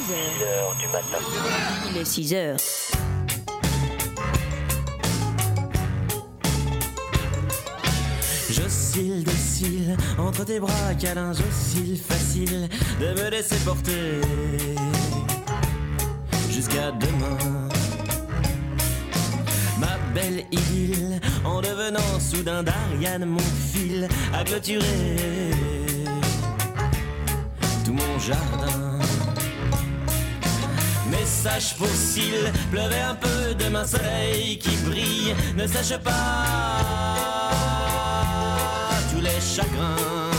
6h du matin. Il est 6h. J'oscille docile entre tes bras câlins, j'oscille facile de me laisser porter jusqu'à demain. Ma belle idylle en devenant soudain d'Ariane, mon fil a clôturé tout mon jardin. Message fossile, pleuvait un peu de main, soleil qui brille, ne sèche pas tous les chagrins.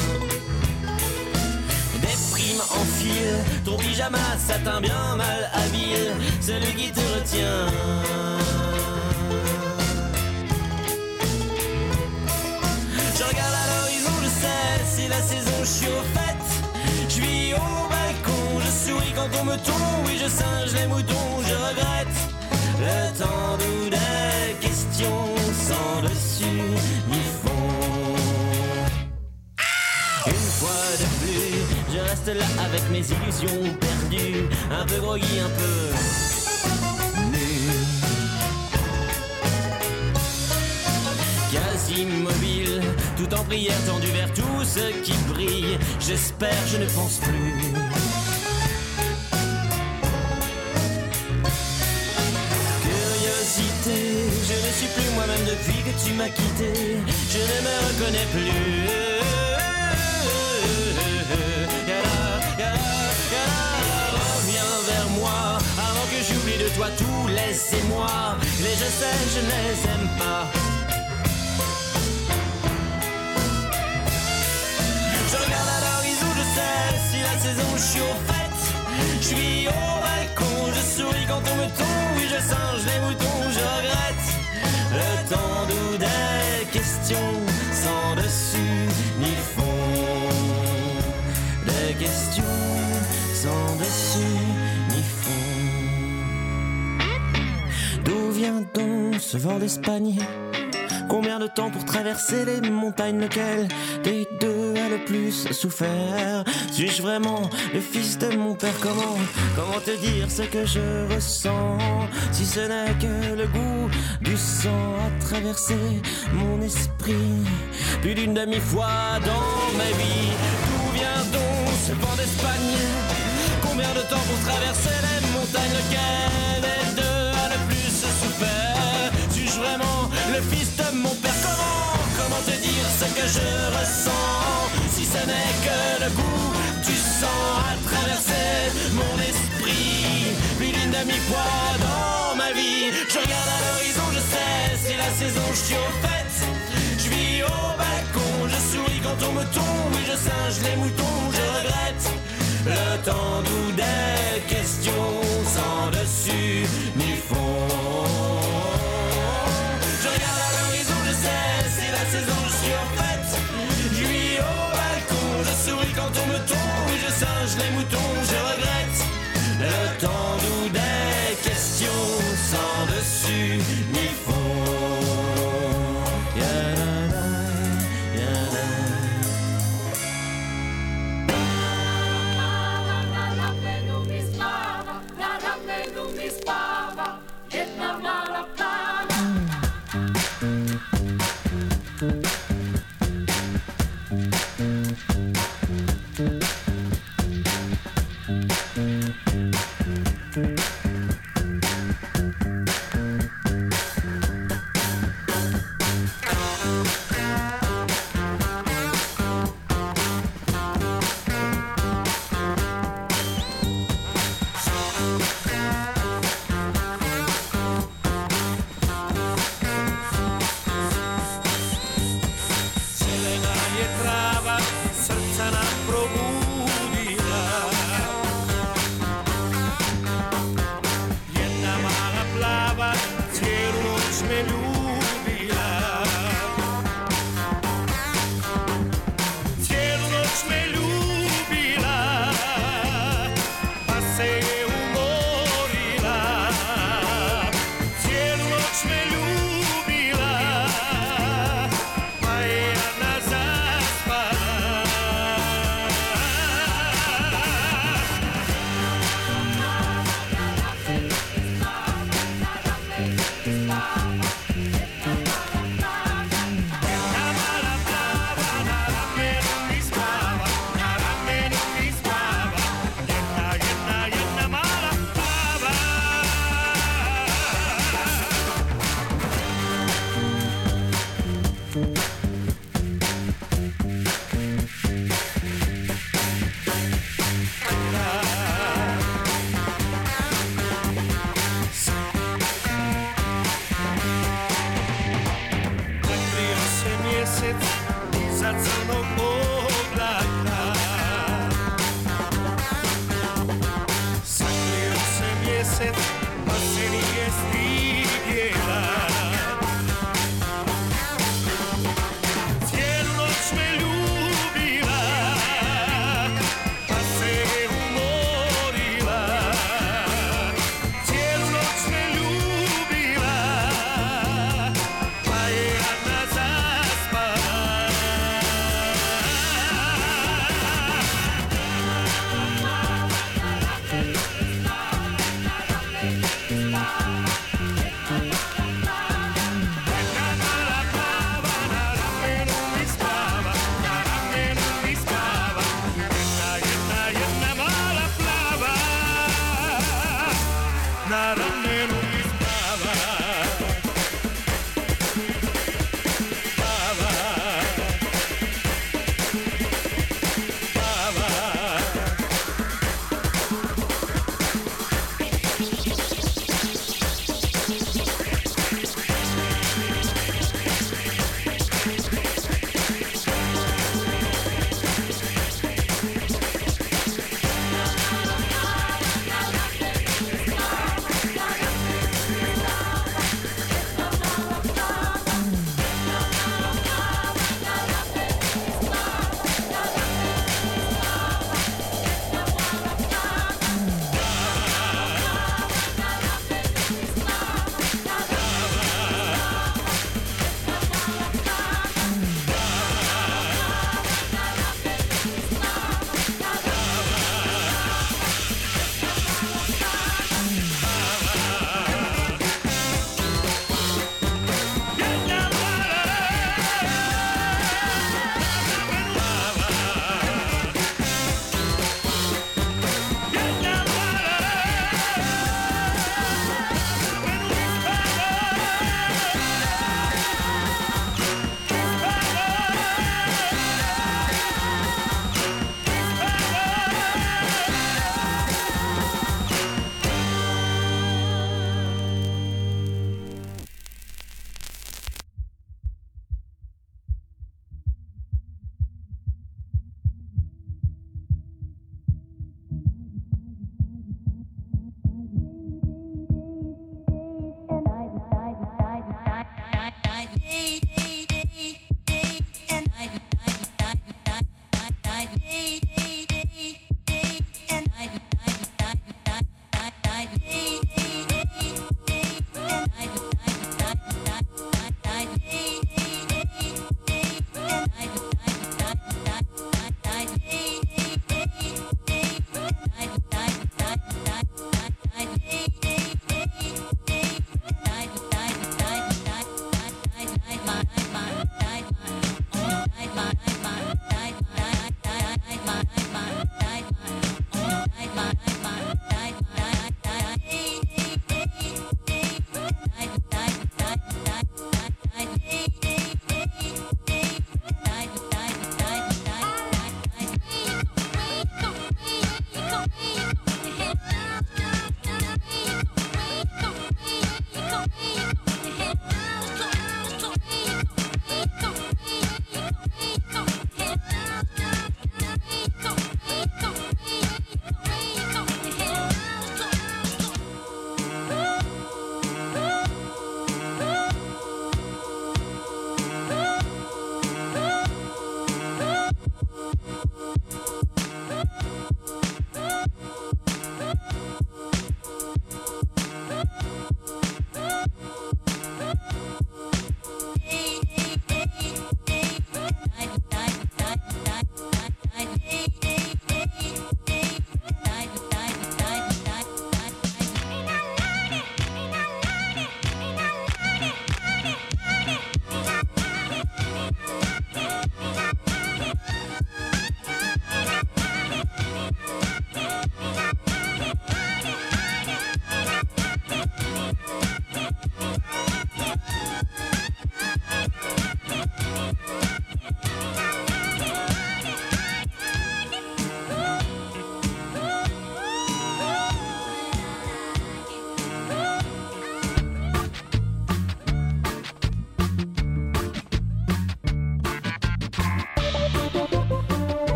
Des primes en fil, ton pyjama satin bien mal habile, celui qui te retient. Je regarde à l'horizon, je sais, c'est la saison, je suis au fait. Je vis au balcon, je souris quand on me tombe. Oui, je singe les moutons, je regrette le temps d'où des questions sans dessus ni fond. Une fois de plus, je reste là avec mes illusions perdues, un peu groggy, un peu nu, quasi immobile, tout en prière tendue vers tout ce qui brille. J'espère, je ne pense plus. Curiosité, je ne suis plus moi-même depuis que tu m'as quitté. Je ne me reconnais plus. Reviens vers moi avant que j'oublie de toi tous les émois. Les je sais, je ne les aime pas. Je regarde à l'horizon, je sais, si la saison, je suis au fait. Je vis au balcon, je souris quand on me tombe. Oui, je singe les moutons, je regrette le temps d'où des questions sans dessus ni fond. Des questions sans dessus ni fond. D'où vient donc ce vent d'Espagne? Combien de temps pour traverser les montagnes? Lequel des deux a le plus souffert? Suis-je vraiment le fils de mon père? Comment te dire ce que je ressens? Si ce n'est que le goût du sang a traversé mon esprit plus d'une demi-fois dans ma vie. D'où vient donc ce vent d'Espagne? Combien de temps pour traverser les montagnes? Lequel des deux a le plus souffert? Suis-je vraiment le fils de mon père? Comment te dire ce que je ressens? Si ce n'est que le goût du sang a traversé mon esprit plus d'une demi-fois dans ma vie. Je regarde à l'horizon, je sais, c'est la saison, je suis au fait. Je vis au balcon, je souris quand on me tombe. Oui, je singe les moutons, je regrette le temps d'où des questions sans dessus ni fond. C'est la saison, je suis en fête. Je vis au balcon, je souris quand on me tombe. Oui, je singe les moutons, je regrette le temps d'où des questions sans dessus ni fond.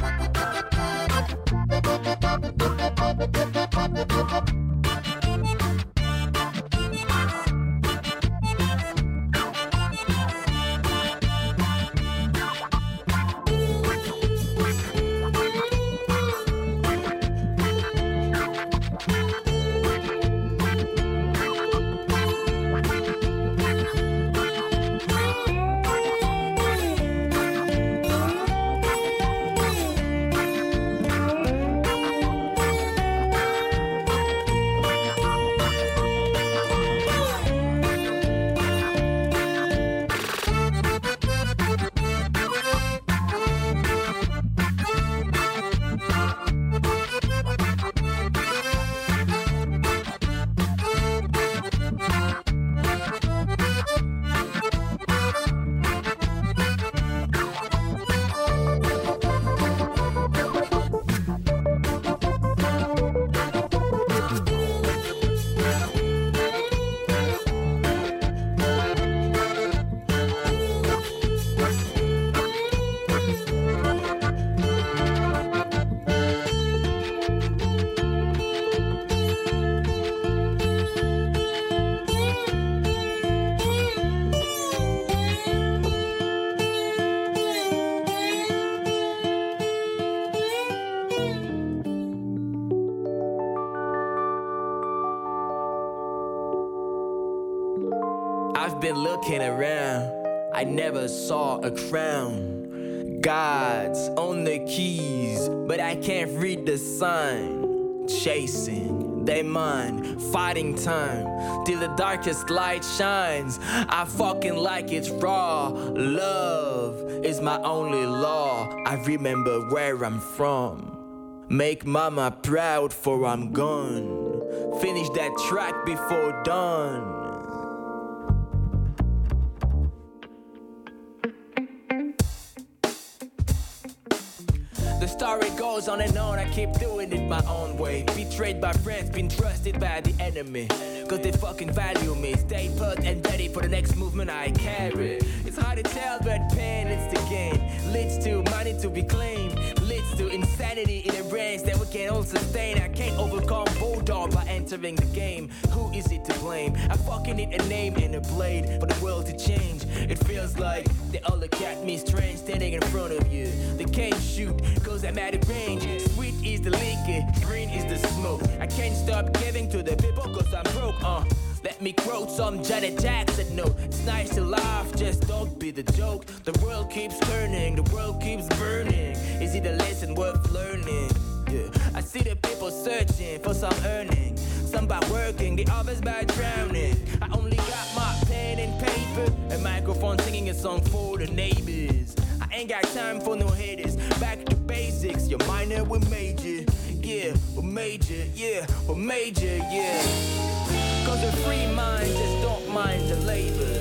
I've been looking around, I never saw a crown. Gods on the keys, but I can't read the sign. Chasing their mind, fighting time, till the darkest light shines. I fucking like it raw, love is my only law. I remember where I'm from, make mama proud for I'm gone. Finish that track before dawn. The story goes on and on, I keep doing it my own way. Betrayed by friends, been trusted by the enemy, cause they fucking value me. Stay put and ready for the next movement I carry. It's hard to tell, but pain leads to gain, leads to money to be claimed, leads to insanity in a range that we can all sustain. I can't overcome Bulldog by entering the game. Who is it to blame? I fucking need a name and a blade for the world to change. It feels like they all look at me strange, standing in front of you. They can't shoot, cause I'm out of range. Sweet is the liquor, green is the smoke. I can't stop giving to the people cause I'm broke. Let me quote some Janet Jackson. No, it's nice to laugh, just don't be the joke. The world keeps turning, the world keeps burning. Is it a lesson worth learning? Yeah. I see the people searching for some earning, some by working, the others by drowning. I only got my pen and paper, a microphone singing a song for the neighbors. I ain't got time for no haters, back to basics. You're minor, we're major. Yeah, we're major, yeah, we're major, yeah. Cause a free mind just don't mind the labor.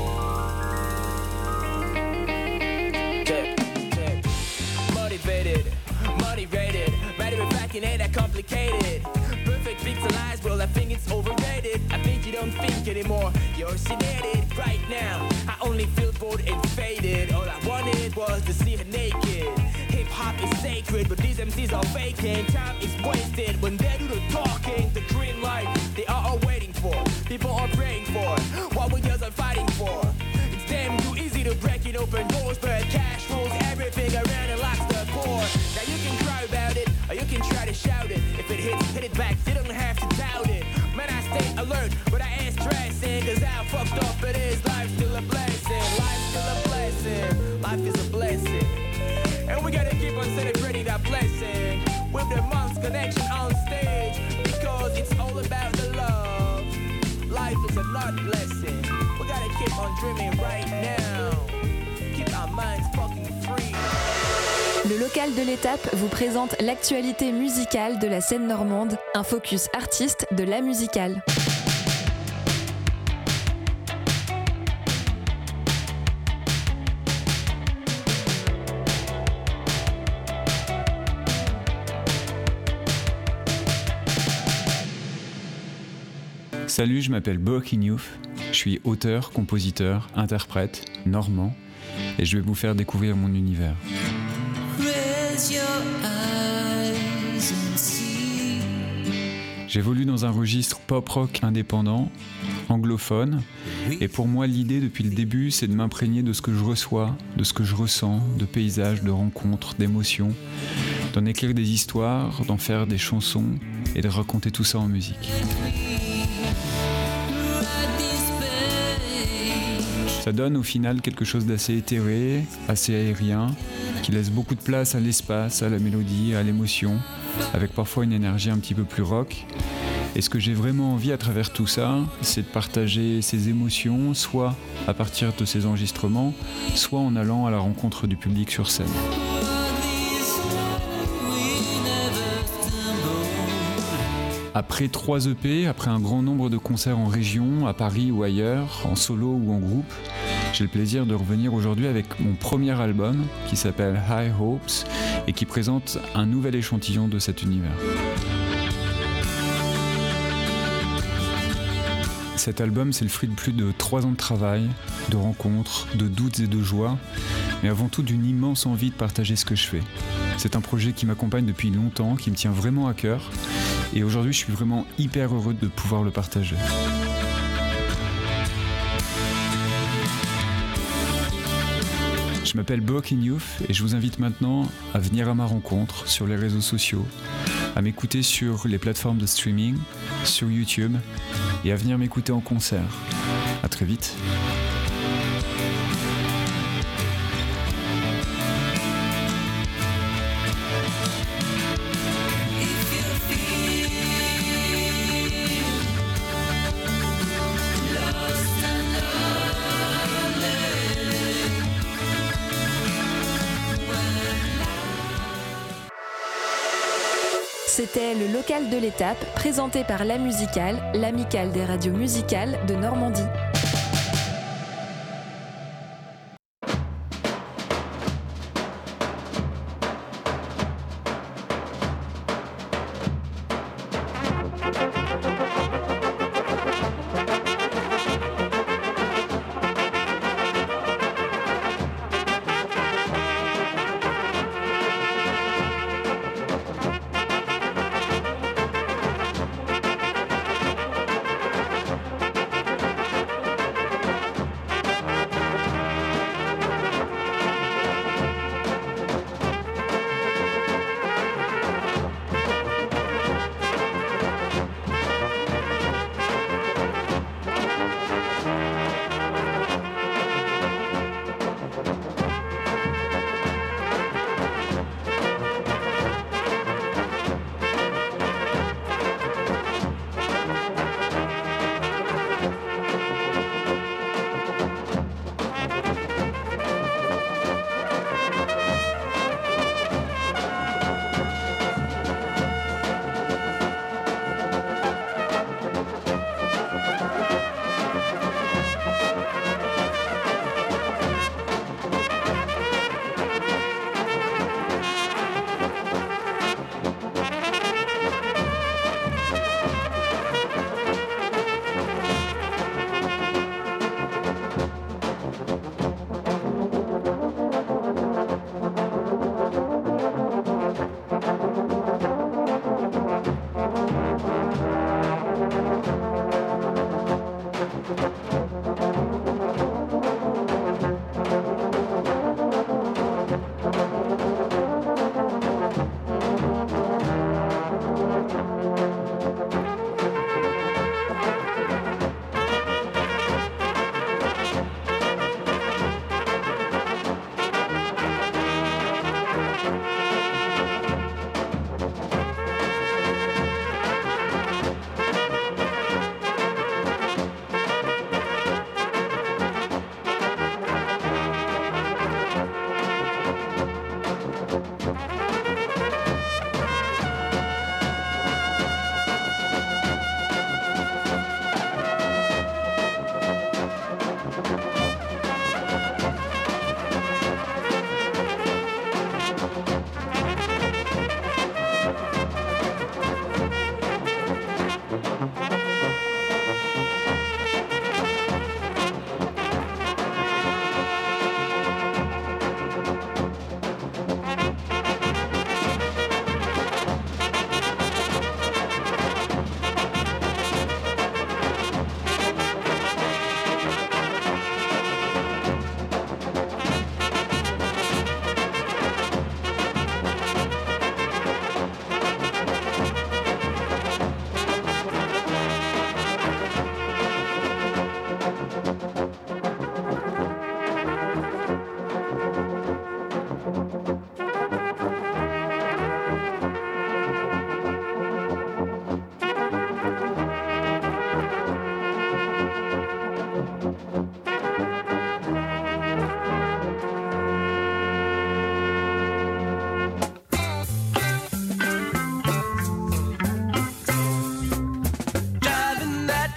Check. Motivated, matter of fact, it ain't that complicated. Perfect pixelized world, I think it's overrated. I think you don't think anymore, you're sedated right now. I only feel bored and faded. All I wanted was to see her naked. Hip-hop is sacred, but these MCs are faking. Time is wasted when they do the talking. The green light, they are all waiting for. People are praying for what we just are fighting for. It's damn too easy to break it open doors, but cash rules everything around and locks the door. Now you can cry about it, or you can try to shout it. If it hits, hit it back, you don't have to doubt it. Man, I stay alert, but I ain't stressing, cause how fucked up it is. Life's still a blessing, life's still a blessing. Life is a blessing, and we gotta keep on celebrating that blessing with the Monks Connection on stage, because it's all about the love. Life is a not blessing. We gotta keep on dreaming right now. Keep our minds fucking free. Le local de l'étape vous présente l'actualité musicale de la scène normande, un focus artiste de la musicale. Salut, je m'appelle Boakin Youf, je suis auteur, compositeur, interprète, normand, et je vais vous faire découvrir mon univers. Raise your J'évolue dans un registre pop-rock indépendant, anglophone, et pour moi l'idée depuis le début c'est de m'imprégner de ce que je reçois, de ce que je ressens, de paysages, de rencontres, d'émotions, d'en écrire des histoires, d'en faire des chansons et de raconter tout ça en musique. Ça donne au final quelque chose d'assez éthéré, assez aérien, qui laisse beaucoup de place à l'espace, à la mélodie, à l'émotion, avec parfois une énergie un petit peu plus rock. Et ce que j'ai vraiment envie à travers tout ça, c'est de partager ces émotions, soit à partir de ces enregistrements, soit en allant à la rencontre du public sur scène. Après 3 EP, après un grand nombre de concerts en région, à Paris ou ailleurs, en solo ou en groupe, j'ai le plaisir de revenir aujourd'hui avec mon premier album qui s'appelle High Hopes et qui présente un nouvel échantillon de cet univers. Cet album, c'est le fruit de plus de 3 ans de travail, de rencontres, de doutes et de joies, mais avant tout d'une immense envie de partager ce que je fais. C'est un projet qui m'accompagne depuis longtemps, qui me tient vraiment à cœur, et aujourd'hui je suis vraiment hyper heureux de pouvoir le partager. Je m'appelle Bokin Youth et je vous invite maintenant à venir à ma rencontre sur les réseaux sociaux, à m'écouter sur les plateformes de streaming, sur YouTube et à venir m'écouter en concert. À très vite. C'était le local de l'étape, présenté par La Musicale, l'amicale des radios musicales de Normandie.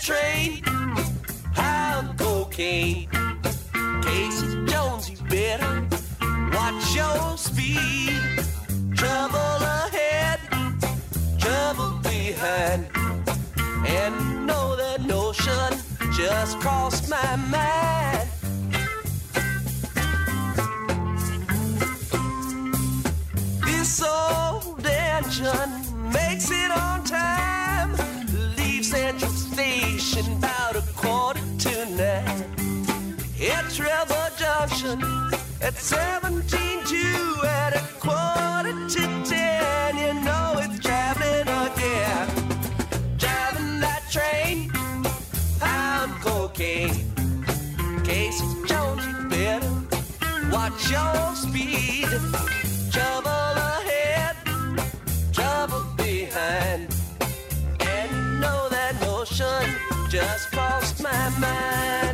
train, pound cocaine. Casey Jones, you better watch your speed. Trouble ahead, trouble behind. And know that notion just crossed my mind. This old engine makes it on time. Leave Central Station about 8:45. At Trevor Junction at 17:02 at 9:45. You know it's traveling again. Driving that train, pound cocaine. Casey Jones, you better watch your speed. Trouble ahead, trouble behind. And you know that notion just crossed my mind.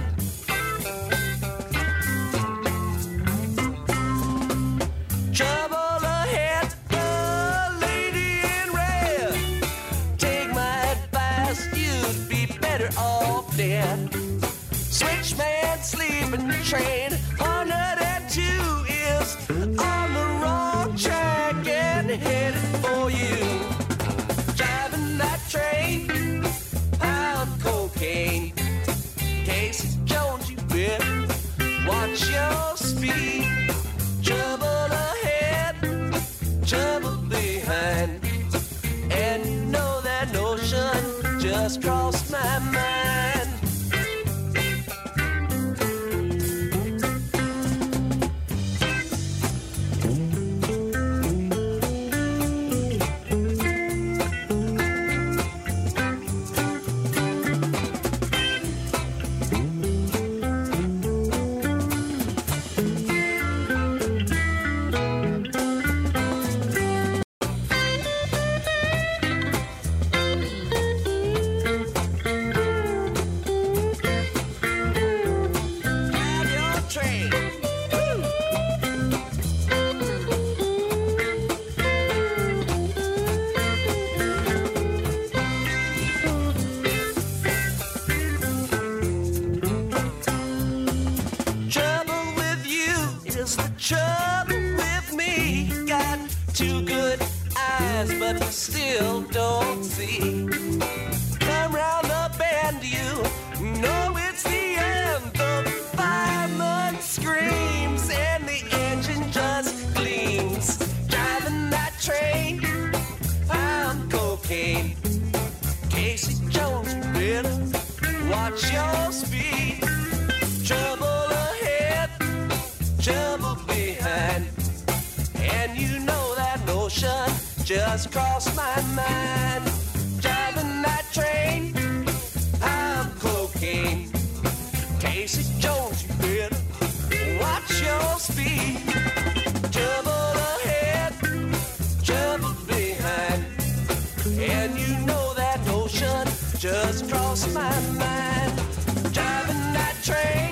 Trouble ahead, the lady in red. Take my advice, you'd be better off dead. Switchman sleeping train, 102 is on the wrong track and headed for you. Driving that train, pound cocaine. Casey Jones, you better watch your speed. Trouble ahead, trouble behind. And you know that notion just crossed my mind. But still don't see. Come round the bend, you know it's the end. The fireman screams and the engine just gleams. Driving that train, pound cocaine. Casey Jones, you better watch your speed. Trouble ahead, trouble behind. And you know that notion just crossed my mind. Driving that train, I'm cocaine. Casey Jones, you better watch your speed. Trouble ahead, trouble behind. And you know that notion just crossed my mind. Driving that train,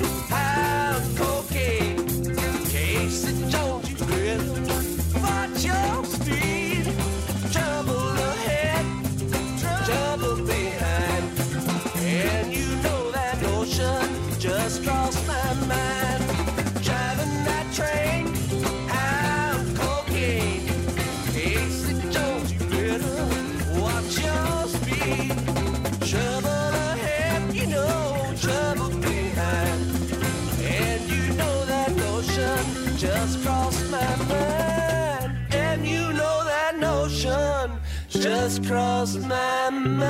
I'm cocaine. Casey Jones, you better watch your speed. Trouble ahead, trouble behind. And you know that notion just crossed my mind. Driving that train, I'm cocaine. Casey Jones, you better watch your speed. Trouble ahead, you know, trouble behind. And you know that notion just crossed my mind. And you know that notion just crossed my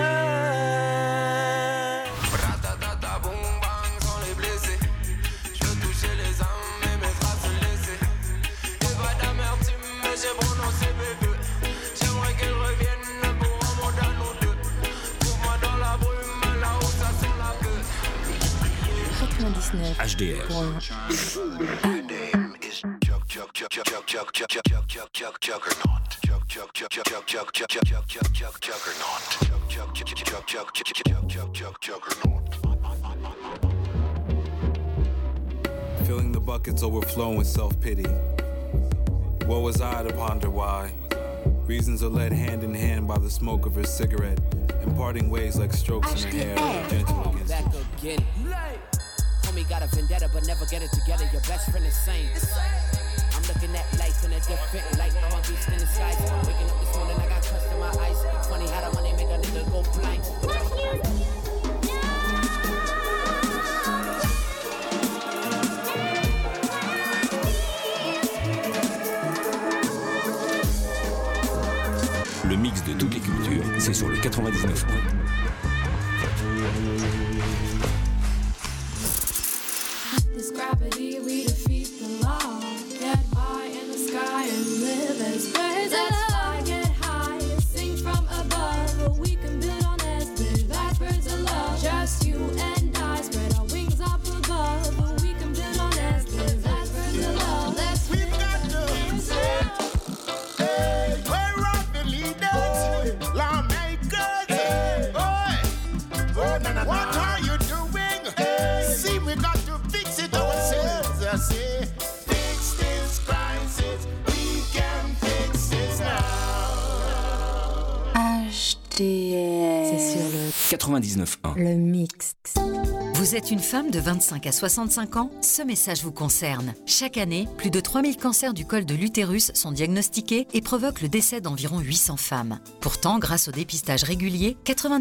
mind. Ratatata, boum bang, sans les blesser. Je veux toucher les âmes et mes traces laissées. Et pas d'amertume, mais j'ai prononcé bébé. J'aimerais qu'elle revienne pour un monde à nous deux. Trouve-moi dans la brume, là où ça sent la queue. 99 HDR. Filling the buckets overflow with self-pity. What was I to ponder why? Reasons are led hand in hand by the smoke of her cigarette. and parting ways like strokes in the hair, gentle against Back again. Homie got a vendetta, but never get it together. Your best friend is sane. I'm looking at life in a different light. I'm a beast in the sky. Waking up this morning, I got crust in my eyes. Funny how the money make a nigga go blind. Le mix de toutes les cultures, c'est sur le 99. This gravity, we defeat the law. Get high in the sky and live as birds. Let's fly, get high, sing from above. But we can build on this bridge, that's birds of love. Just you and I spread our wings up above. But we can build on this bridge, that's birds of love. Let's we've got to hey, we're up the leaders, lawmakers. Hey, oh, what are you doing? Hey, see, we got to fix it ourselves. I say, fix this crisis. We can fix this now. HDR. C'est sur le 99.1. Le mix. Vous êtes une femme de 25 à 65 ans? Ce message vous concerne. Chaque année, plus de 3000 cancers du col de l'utérus sont diagnostiqués et provoquent le décès d'environ 800 femmes. Pourtant, grâce au dépistage régulier, 90%